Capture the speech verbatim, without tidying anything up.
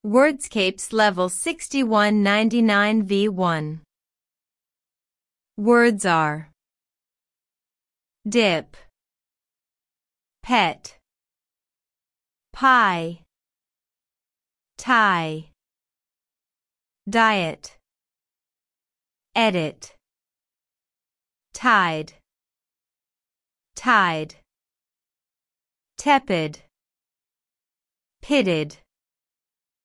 Wordscapes Level sixty-one ninety-nine V one. Words are dip, pet, pie, tie, diet, edit, tide, tide, tepid, pitted.